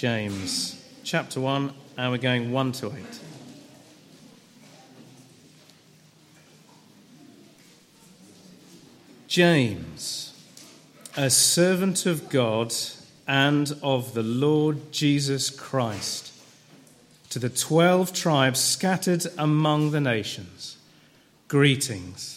James chapter 1, and we're going 1 to 8. James, a servant of God and of the Lord Jesus Christ, to the 12 tribes scattered among the nations, greetings.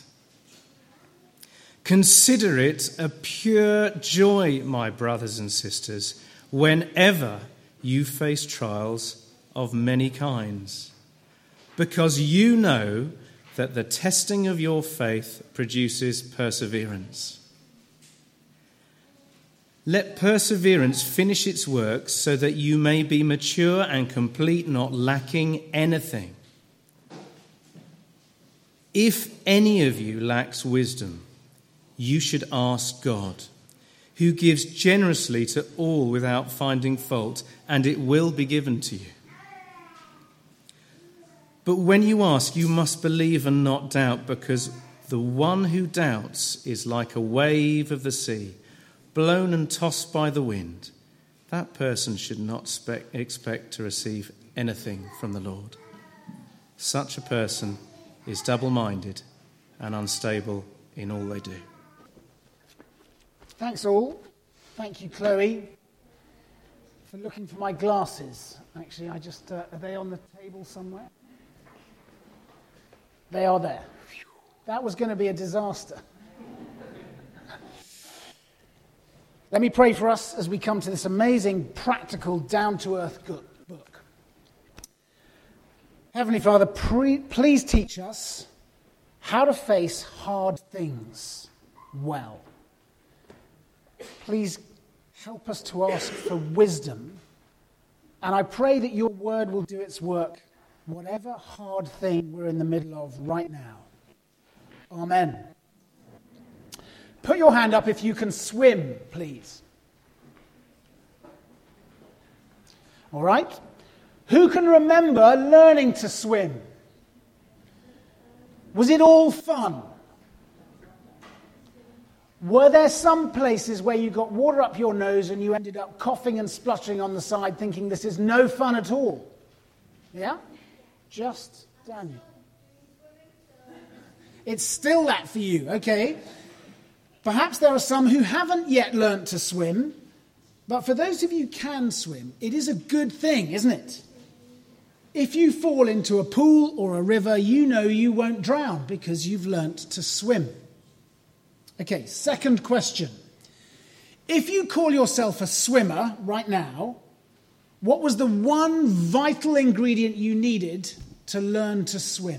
Consider it a pure joy, my brothers and sisters, whenever you face trials of many kinds, because you know that the testing of your faith produces perseverance. Let perseverance finish its work so that you may be mature and complete, not lacking anything. If any of you lacks wisdom, you should ask God, who gives generously to all without finding fault, and it will be given to you. But when you ask, you must believe and not doubt, because the one who doubts is like a wave of the sea, blown and tossed by the wind. That person should not expect to receive anything from the Lord. Such a person is double-minded and unstable in all they do. Thanks all. Thank you, Chloe, for looking for my glasses. Actually, are they on the table somewhere? They are there. That was going to be a disaster. Let me pray for us as we come to this amazing, practical, down-to-earth book. Heavenly Father, please teach us how to face hard things well. Please help us to ask for wisdom, and I pray that your word will do its work, whatever hard thing we're in the middle of right now. Amen. Put your hand up if you can swim, please. All right. Who can remember learning to swim? Was it all fun? Were there some places where you got water up your nose and you ended up coughing and spluttering on the side thinking this is no fun at all? Yeah? Just Daniel. It's still that for you, okay? Perhaps there are some who haven't yet learnt to swim, but for those of you who can swim, it is a good thing, isn't it? If you fall into a pool or a river, you know you won't drown because you've learnt to swim. Okay, second question. If you call yourself a swimmer right now, what was the one vital ingredient you needed to learn to swim?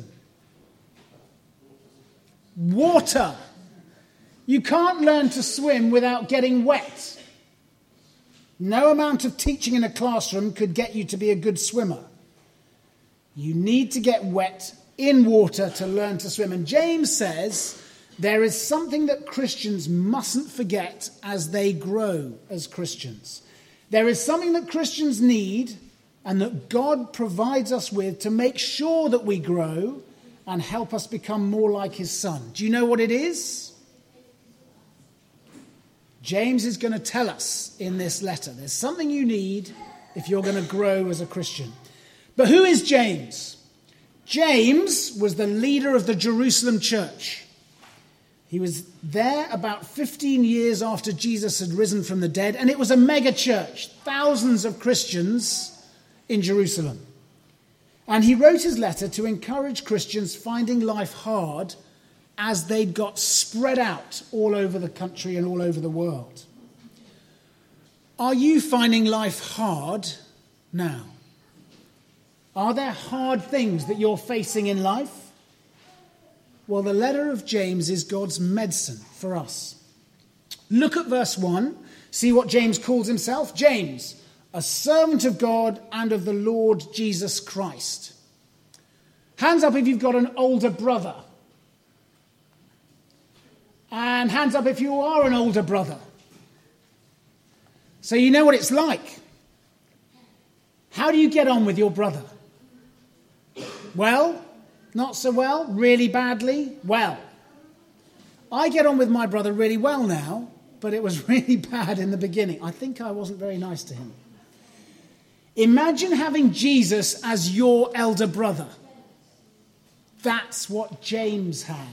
Water. You can't learn to swim without getting wet. No amount of teaching in a classroom could get you to be a good swimmer. You need to get wet in water to learn to swim. And James says there is something that Christians mustn't forget as they grow as Christians. There is something that Christians need and that God provides us with to make sure that we grow and help us become more like his son. Do you know what it is? James is going to tell us in this letter. There's something you need if you're going to grow as a Christian. But who is James? James was the leader of the Jerusalem church. He was there about 15 years after Jesus had risen from the dead, and it was a mega church, thousands of Christians in Jerusalem. And he wrote his letter to encourage Christians finding life hard as they got spread out all over the country and all over the world. Are you finding life hard now? Are there hard things that you're facing in life? Well, the letter of James is God's medicine for us. Look at verse 1. See what James calls himself. James, a servant of God and of the Lord Jesus Christ. Hands up if you've got an older brother. And hands up if you are an older brother. So you know what it's like. How do you get on with your brother? Well, not so well, really badly, well. I get on with my brother really well now, but it was really bad in the beginning. I think I wasn't very nice to him. Imagine having Jesus as your elder brother. That's what James had.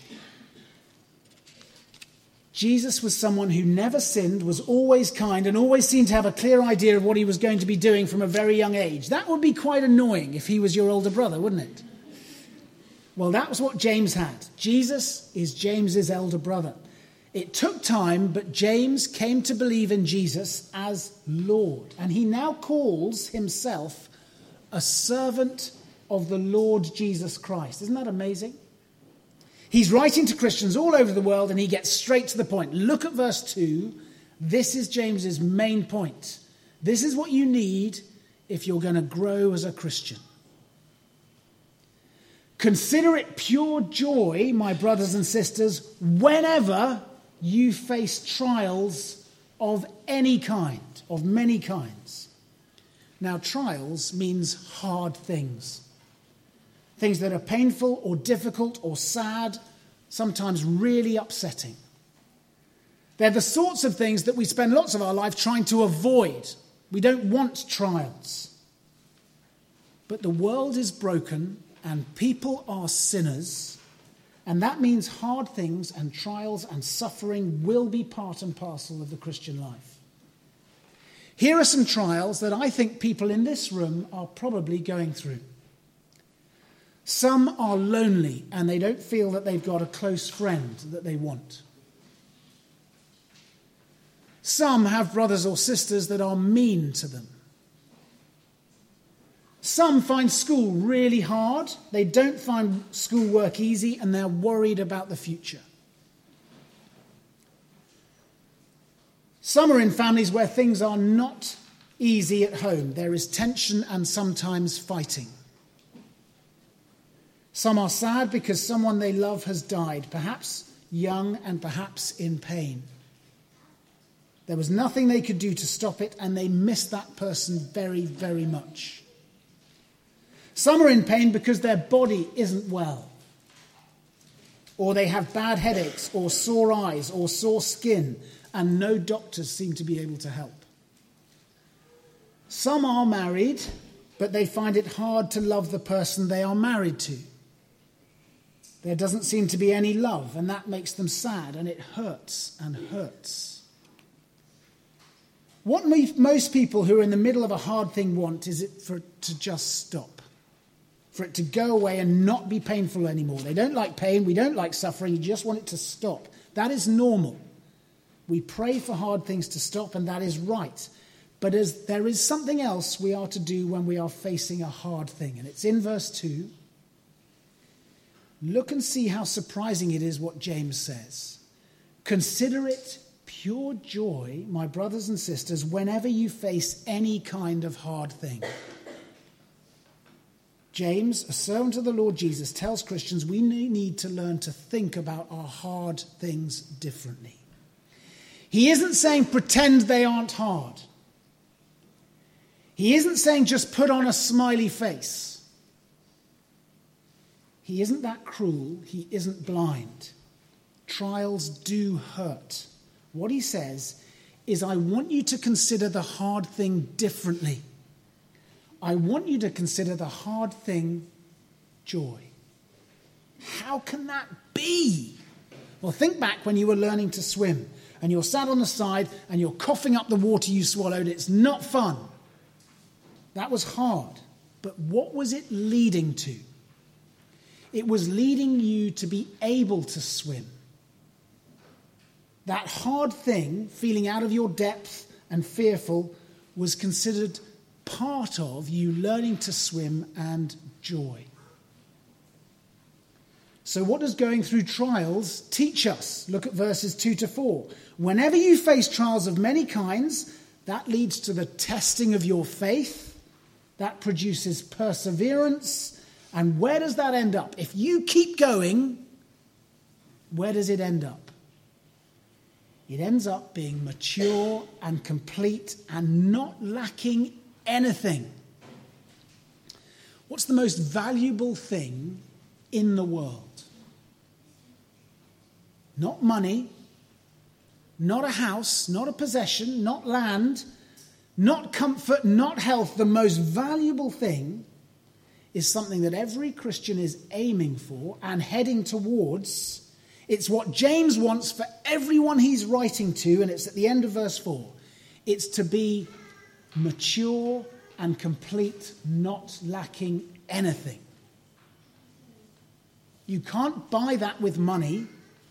Jesus was someone who never sinned, was always kind, and always seemed to have a clear idea of what he was going to be doing from a very young age. That would be quite annoying if he was your older brother, wouldn't it? Well, that was what James had. Jesus is James's elder brother. It took time, but James came to believe in Jesus as Lord. And he now calls himself a servant of the Lord Jesus Christ. Isn't that amazing? He's writing to Christians all over the world, and he gets straight to the point. Look at verse 2. This is James's main point. This is what you need if you're going to grow as a Christian. Consider it pure joy, my brothers and sisters, whenever you face trials of any kind, of many kinds. Now, trials means hard things. Things that are painful or difficult or sad, sometimes really upsetting. They're the sorts of things that we spend lots of our life trying to avoid. We don't want trials. But the world is broken and people are sinners, and that means hard things and trials and suffering will be part and parcel of the Christian life. Here are some trials that I think people in this room are probably going through. Some are lonely and they don't feel that they've got a close friend that they want. Some have brothers or sisters that are mean to them. Some find school really hard. They don't find schoolwork easy and they're worried about the future. Some are in families where things are not easy at home. There is tension and sometimes fighting. Some are sad because someone they love has died, perhaps young and perhaps in pain. There was nothing they could do to stop it, and they miss that person very, very much. Some are in pain because their body isn't well, or they have bad headaches, or sore eyes, or sore skin, and no doctors seem to be able to help. Some are married, but they find it hard to love the person they are married to. There doesn't seem to be any love, and that makes them sad, and it hurts and hurts. What most people who are in the middle of a hard thing want is it for it to just stop, for it to go away and not be painful anymore. They don't like pain, we don't like suffering, you just want it to stop. That is normal. We pray for hard things to stop, and that is right. But there is something else we are to do when we are facing a hard thing, and it's in verse 2. Look and see how surprising it is what James says. Consider it pure joy, my brothers and sisters, whenever you face any kind of hard thing. James, a servant of the Lord Jesus, tells Christians we need to learn to think about our hard things differently. He isn't saying pretend they aren't hard. He isn't saying just put on a smiley face. He isn't that cruel. He isn't blind. Trials do hurt. What he says is, I want you to consider the hard thing differently. I want you to consider the hard thing joy. How can that be? Well, think back when you were learning to swim and you're sat on the side and you're coughing up the water you swallowed. It's not fun. That was hard. But what was it leading to? It was leading you to be able to swim. That hard thing, feeling out of your depth and fearful, was considered part of you learning to swim and joy. So what does going through trials teach us? Look at verses 2 to 4. Whenever you face trials of many kinds, that leads to the testing of your faith. That produces perseverance. And where does that end up? If you keep going, where does it end up? It ends up being mature and complete and not lacking anything. What's the most valuable thing in the world? Not money, not a house, not a possession, not land. not comfort, not health. The most valuable thing is something that every Christian is aiming for and heading towards. It's what James wants for everyone he's writing to, and it's at the end of verse 4. It's to be mature and complete, not lacking anything. You can't buy that with money.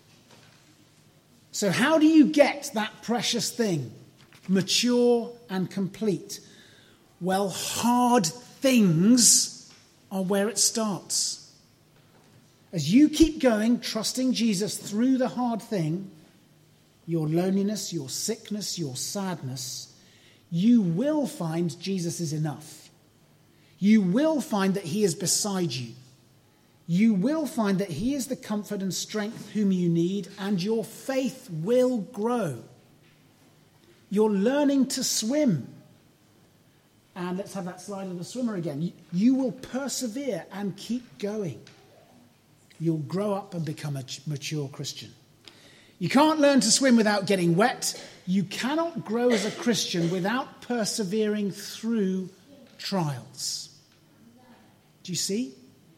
So how do you get that precious thing? Mature and complete. Well, hard things are where it starts. As you keep going, trusting Jesus through the hard thing, your loneliness, your sickness, your sadness, you will find Jesus is enough. You will find that he is beside you. You will find that he is the comfort and strength whom you need, and your faith will grow. You're learning to swim. And let's have that slide of the swimmer again. You will persevere and keep going. You'll grow up and become a mature Christian. You can't learn to swim without getting wet. You cannot grow as a Christian without persevering through trials. Do you see?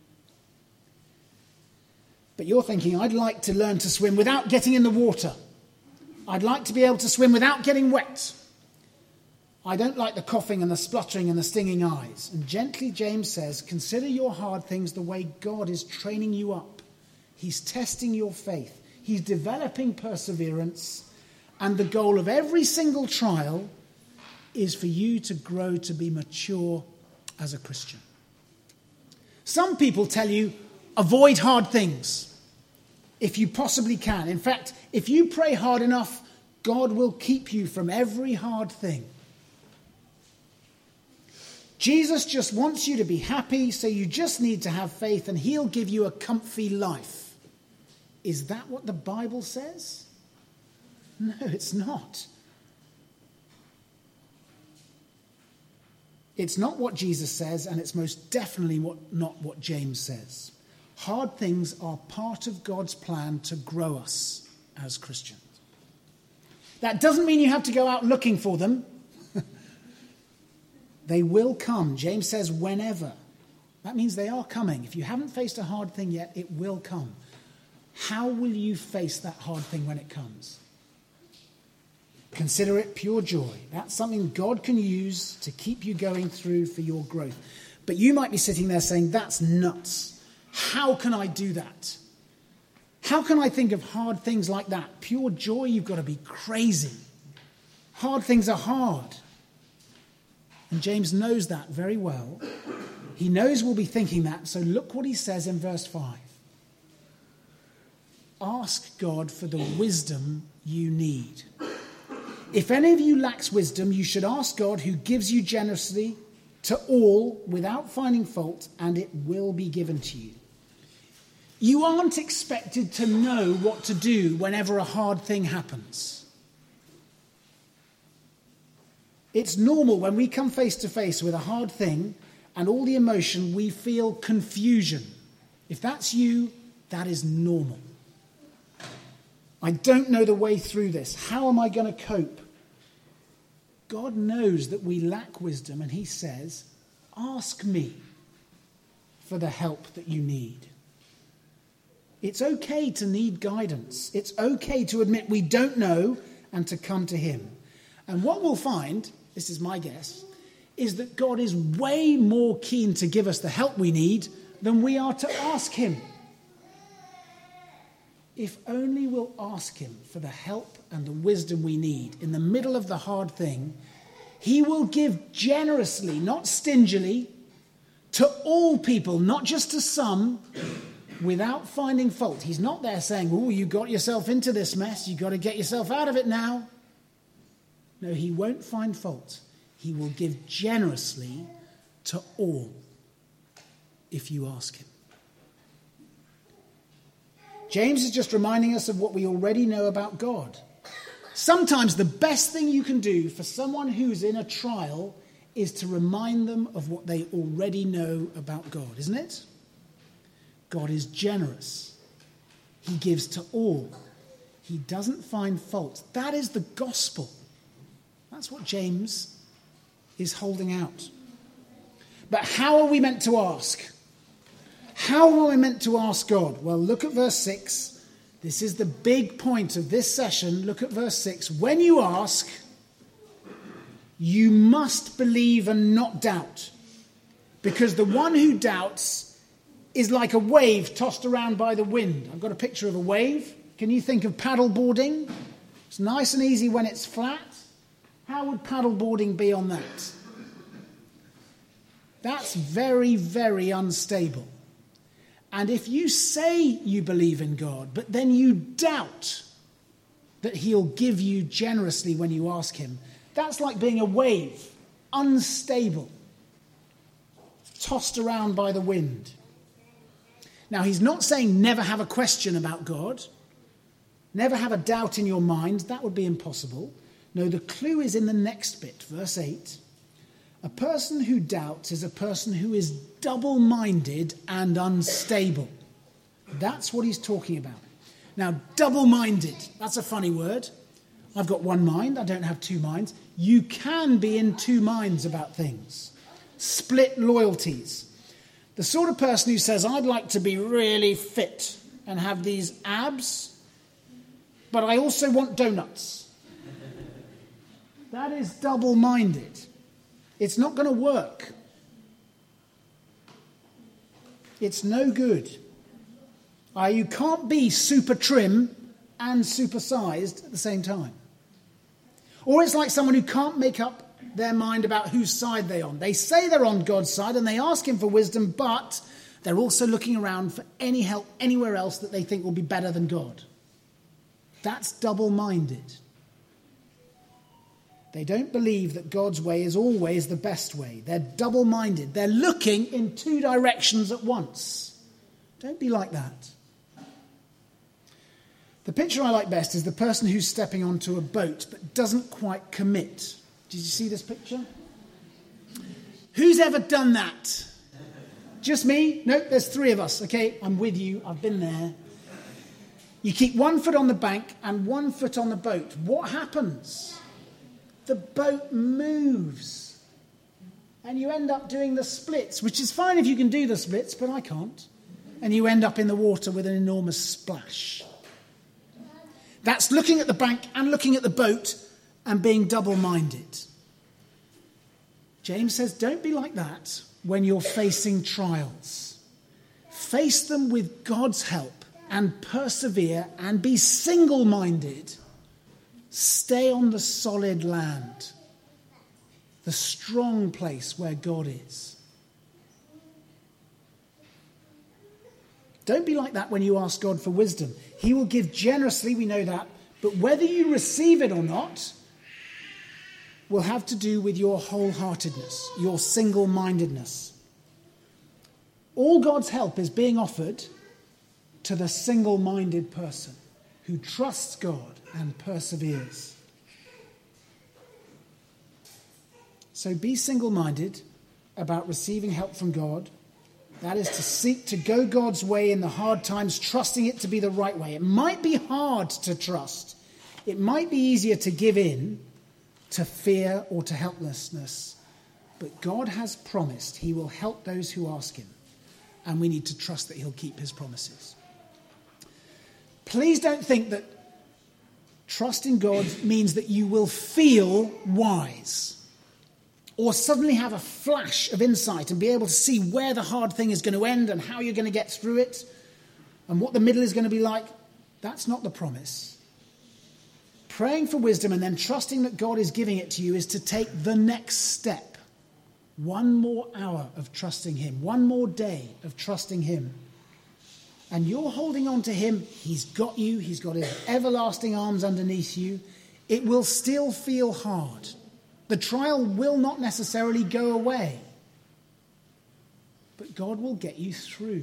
But you're thinking, I'd like to learn to swim without getting in the water. I'd like to be able to swim without getting wet. I don't like the coughing and the spluttering and the stinging eyes. And gently, James says, consider your hard things the way God is training you up. He's testing your faith. He's developing perseverance. And the goal of every single trial is for you to grow to be mature as a Christian. Some people tell you, avoid hard things if you possibly can. In fact, if you pray hard enough, God will keep you from every hard thing. Jesus just wants you to be happy, so you just need to have faith and he'll give you a comfy life. Is that what the Bible says? No, it's not. It's not what Jesus says, and it's most definitely not what James says. Hard things are part of God's plan to grow us as Christians. That doesn't mean you have to go out looking for them. They will come. James says whenever. That means they are coming. If you haven't faced a hard thing yet, it will come. How will you face that hard thing when it comes? Consider it pure joy. That's something God can use to keep you going through for your growth. But you might be sitting there saying, that's nuts. How can I do that? How can I think of hard things like that? Pure joy, you've got to be crazy. Hard things are hard. And James knows that very well. He knows we'll be thinking that. So look what he says in verse 5. Ask God for the wisdom you need. If any of you lacks wisdom, you should ask God, who gives you generously to all without finding fault, and it will be given to you. You aren't expected to know what to do whenever a hard thing happens. It's normal when we come face to face with a hard thing and all the emotion, we feel confusion. If that's you, that is normal. I don't know the way through this. How am I going to cope? God knows that we lack wisdom, and he says, ask me for the help that you need. It's okay to need guidance. It's okay to admit we don't know and to come to him. And what we'll find, this is my guess, is that God is way more keen to give us the help we need than we are to ask him. If only we'll ask him for the help and the wisdom we need in the middle of the hard thing, he will give generously, not stingily, to all people, not just to some, without finding fault. He's not there saying, oh, you got yourself into this mess, you got to get yourself out of it now. No, he won't find fault. He will give generously to all if you ask him. James is just reminding us of what we already know about God. Sometimes the best thing you can do for someone who's in a trial is to remind them of what they already know about God, isn't it? God is generous. He gives to all. He doesn't find fault. That is the gospel. That's what James is holding out. But how are we meant to ask? How are we meant to ask God? Well, look at verse 6. This is the big point of this session. Look at verse 6. When you ask, you must believe and not doubt, because the one who doubts is like a wave tossed around by the wind. I've got a picture of a wave. Can you think of paddleboarding? It's nice and easy when it's flat. How would paddleboarding be on that? That's very, very unstable. And if you say you believe in God, but then you doubt that he'll give you generously when you ask him, that's like being a wave, unstable, tossed around by the wind. Now, he's not saying never have a question about God, never have a doubt in your mind. That would be impossible. No, the clue is in the next bit, verse 8. A person who doubts is a person who is double-minded and unstable. That's what he's talking about. Now, double-minded, that's a funny word. I've got one mind, I don't have two minds. You can be in two minds about things. Split loyalties. The sort of person who says, I'd like to be really fit and have these abs, but I also want donuts. That is double-minded. It's not going to work. It's no good. You can't be super trim and super sized at the same time. Or it's like someone who can't make up their mind about whose side they're on. They say they're on God's side and they ask him for wisdom, but they're also looking around for any help anywhere else that they think will be better than God. That's double-minded. They don't believe that God's way is always the best way. They're double-minded. They're looking in two directions at once. Don't be like that. The picture I like best is the person who's stepping onto a boat but doesn't quite commit. Did you see this picture? Who's ever done that? Just me? No, there's three of us. Okay, I'm with you. I've been there. You keep 1 foot on the bank and 1 foot on the boat. What happens? The boat moves. And you end up doing the splits, which is fine if you can do the splits, but I can't. And you end up in the water with an enormous splash. That's looking at the bank and looking at the boat and being double-minded. James says, don't be like that when you're facing trials. Face them with God's help and persevere and be single-minded. Stay on the solid land, the strong place where God is. Don't be like that when you ask God for wisdom. He will give generously, we know that, but whether you receive it or not will have to do with your wholeheartedness, your single-mindedness. All God's help is being offered to the single-minded person who trusts God and perseveres. So be single-minded about receiving help from God. That is to seek to go God's way in the hard times, trusting it to be the right way. It might be hard to trust. It might be easier to give in to fear or to helplessness. But God has promised he will help those who ask him. And we need to trust that he'll keep his promises. Please don't think that trusting God means that you will feel wise or suddenly have a flash of insight and be able to see where the hard thing is going to end and how you're going to get through it and what the middle is going to be like. That's not the promise. Praying for wisdom and then trusting that God is giving it to you is to take the next step. One more hour of trusting him, one more day of trusting him. And you're holding on to him. He's got you. He's got his everlasting arms underneath you. It will still feel hard. The trial will not necessarily go away. But God will get you through.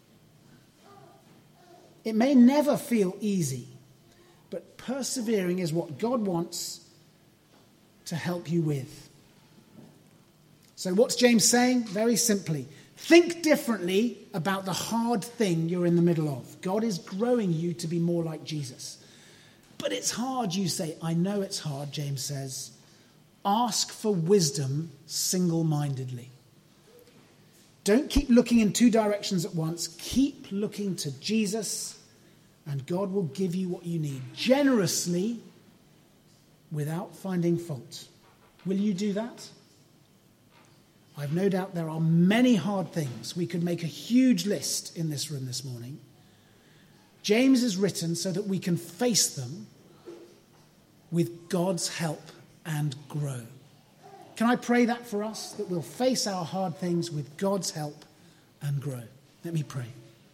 It may never feel easy, but persevering is what God wants to help you with. So what's James saying? Very simply, think differently about the hard thing you're in the middle of. God is growing you to be more like Jesus. But it's hard, you say. I know it's hard, James says. Ask for wisdom single-mindedly. Don't keep looking in two directions at once. Keep looking to Jesus, and God will give you what you need generously without finding fault. Will you do that? I've no doubt there are many hard things. We could make a huge list in this room this morning. James is written so that we can face them with God's help and grow. Can I pray that for us? That we'll face our hard things with God's help and grow. Let me pray.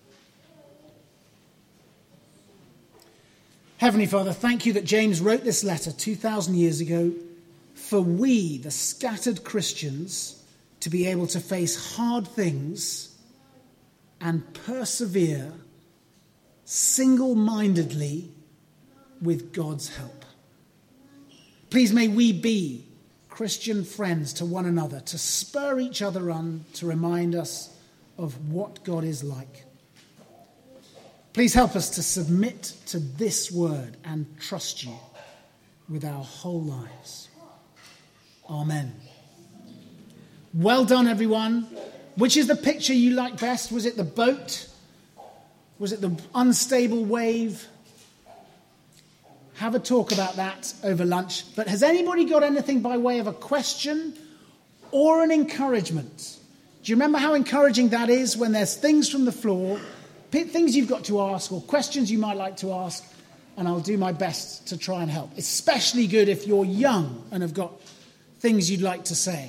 Heavenly Father, thank you that James wrote this letter 2,000 years ago for we, the scattered Christians, to be able to face hard things and persevere single-mindedly with God's help. Please may we be Christian friends to one another, to spur each other on, to remind us of what God is like. Please help us to submit to this word and trust you with our whole lives. Amen. Well done, everyone. Which is the picture you like best? Was it the boat? Was it the unstable wave? Have a talk about that over lunch. But has anybody got anything by way of a question or an encouragement? Do you remember how encouraging that is when there's things from the floor, things you've got to ask or questions you might like to ask, and I'll do my best to try and help. Especially good if you're young and have got things you'd like to say.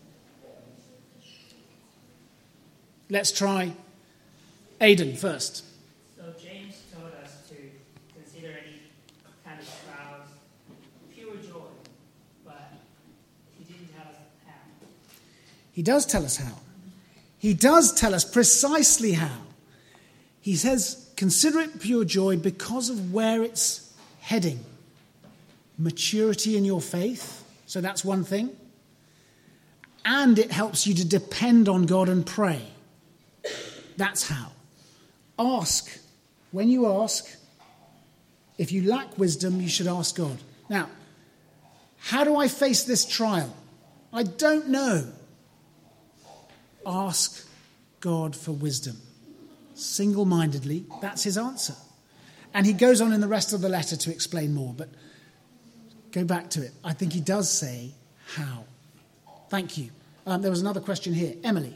Let's try Aidan first. So James told us to consider any kind of trials pure joy, but he didn't tell us how. He does tell us how. He does tell us precisely how. He says, consider it pure joy because of where it's heading. Maturity in your faith. So that's one thing. And it helps you to depend on God and pray. That's how. Ask. When you ask, if you lack wisdom, you should ask God. Now, how do I face this trial? I don't know. Ask God for wisdom. Single-mindedly, that's his answer. And he goes on in the rest of the letter to explain more, but go back to it. I think he does say how. Thank you. There was another question here. Emily.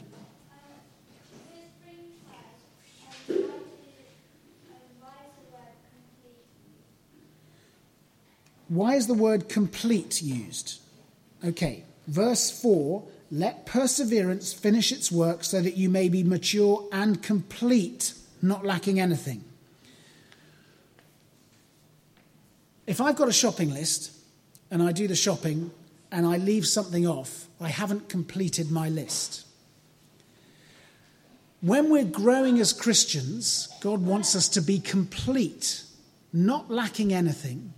Why is the word complete used? Okay, verse 4, let perseverance finish its work so that you may be mature and complete, not lacking anything. If I've got a shopping list and I do the shopping and I leave something off, I haven't completed my list. When we're growing as Christians, God wants us to be complete, not lacking anything,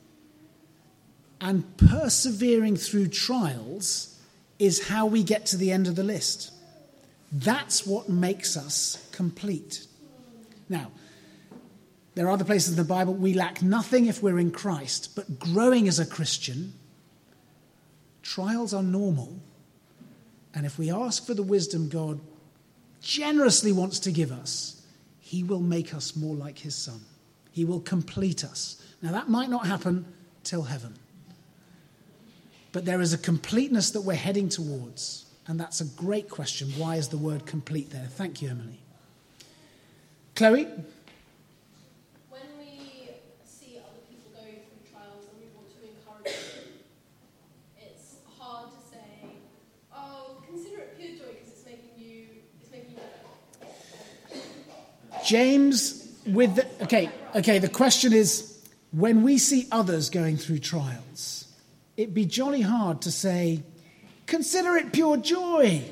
and persevering through trials is how we get to the end of the list. That's what makes us complete. Now, there are other places in the Bible we lack nothing if we're in Christ, but growing as a Christian, trials are normal. And if we ask for the wisdom God generously wants to give us, he will make us more like his Son. He will complete us. Now, that might not happen till heaven. But there is a completeness that we're heading towards. And that's a great question. Why is the word complete there? Thank you, Emily. Chloe? When we see other people going through trials and we want to encourage them, it's hard to say, oh, consider it pure joy because it's making you better. James, the question is, when we see others going through trials, it'd be jolly hard to say, consider it pure joy.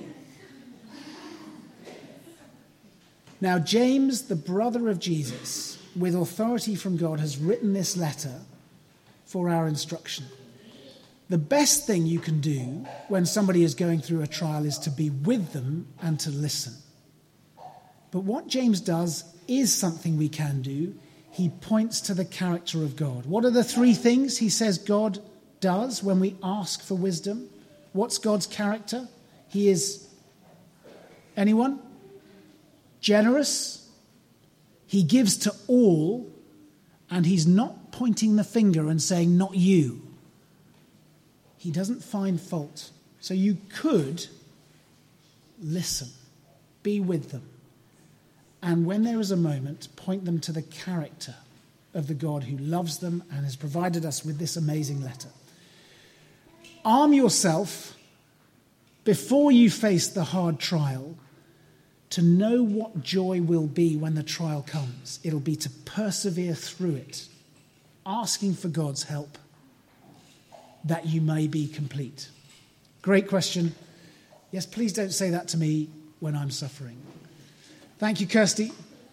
Now, James, the brother of Jesus, with authority from God, has written this letter for our instruction. The best thing you can do when somebody is going through a trial is to be with them and to listen. But what James does is something we can do. He points to the character of God. What are the three things he says God does when we ask for wisdom? What's God's character? He is, anyone? Generous. He gives to all, and he's not pointing the finger and saying, not you. He doesn't find fault. So you could listen, be with them, and when there is a moment, point them to the character of the God who loves them and has provided us with this amazing letter. Arm yourself before you face the hard trial to know what joy will be when the trial comes. It'll be to persevere through it, asking for God's help that you may be complete. Great question. Yes, please don't say that to me when I'm suffering. Thank you, Kirsty.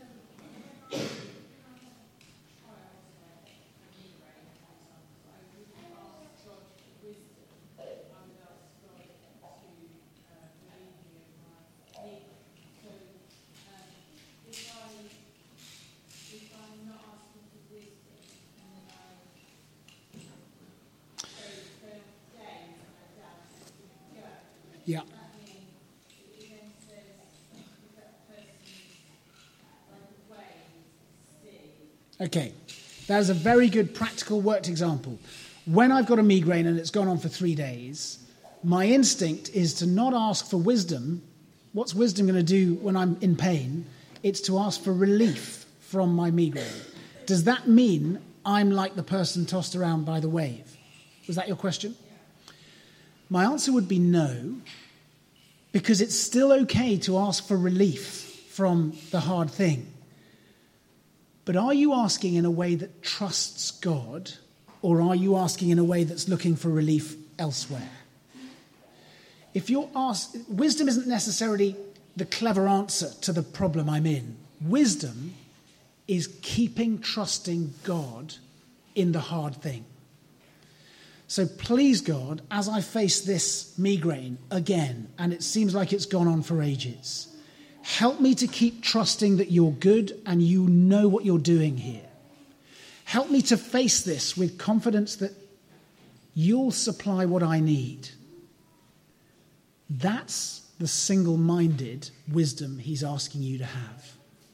Yeah. Okay, that is a very good practical worked example. When I've got a migraine and it's gone on for 3 days, my instinct is to not ask for wisdom. What's wisdom going to do when I'm in pain? It's to ask for relief from my migraine. Does that mean I'm like the person tossed around by the wave? Was that your question? My answer would be no, because it's still okay to ask for relief from the hard thing. But are you asking in a way that trusts God, or are you asking in a way that's looking for relief elsewhere? If you're wisdom isn't necessarily the clever answer to the problem I'm in. Wisdom is keeping trusting God in the hard thing. So please, God, as I face this migraine again, and it seems like it's gone on for ages, help me to keep trusting that you're good and you know what you're doing here. Help me to face this with confidence that you'll supply what I need. That's the single-minded wisdom he's asking you to have.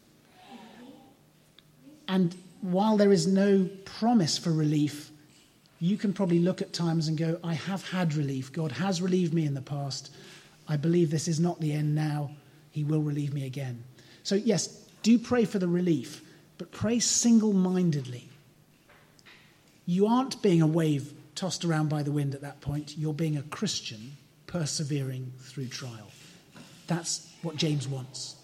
And while there is no promise for relief, you can probably look at times and go, I have had relief. God has relieved me in the past. I believe this is not the end now. He will relieve me again. So yes, do pray for the relief, but pray single-mindedly. You aren't being a wave tossed around by the wind at that point. You're being a Christian persevering through trial. That's what James wants.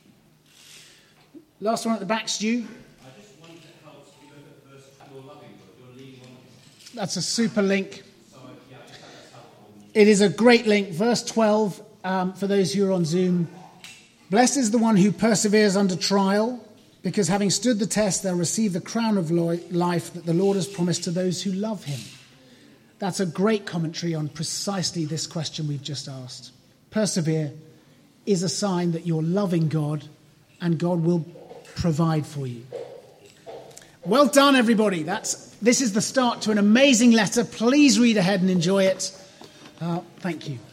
Last one at the back, Stu. I just wanted to help you look at verse you're loving God, you're leaning on him. That's a super link. So yeah, I just thought that's helpful. It is a great link. Verse 12, for those who are on Zoom. Blessed is the one who perseveres under trial, because having stood the test, they'll receive the crown of life that the Lord has promised to those who love him. That's a great commentary on precisely this question we've just asked. Persevere is a sign that you're loving God and God will provide for you. Well done, everybody. This is the start to an amazing letter. Please read ahead and enjoy it. Thank you.